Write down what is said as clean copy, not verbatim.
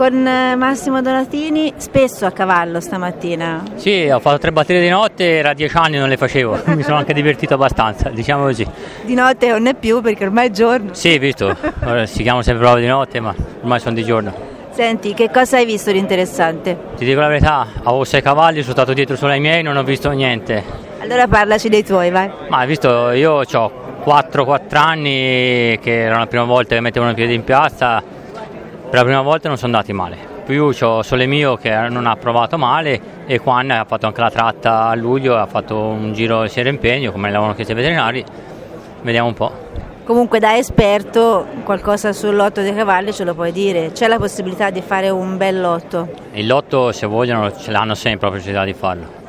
con Massimo Donatini spesso a cavallo stamattina. Sì, ho fatto 3 batterie di notte, era 10 anni non le facevo, mi sono anche divertito abbastanza, diciamo così. Di notte non è più perché ormai è giorno. Sì, visto, ora si chiamano sempre prove di notte, ma ormai sono di giorno. Senti, che cosa hai visto di interessante? Ti dico la verità, avevo 6 cavalli, sono stato dietro solo ai miei, non ho visto niente. Allora parlaci dei tuoi, vai. Ma hai visto, io ho 4 anni che era la prima volta che mettevano i piedi in piazza, per la prima volta non sono andati male. Più c'ho Sole Mio che non ha provato male e Juan ha fatto anche la tratta a luglio, ha fatto un giro sia impegno come l'avevano chiesto i veterinari, vediamo un po'. Comunque da esperto qualcosa sul lotto dei cavalli ce lo puoi dire, c'è la possibilità di fare un bel lotto? Il lotto se vogliono ce l'hanno sempre la possibilità di farlo.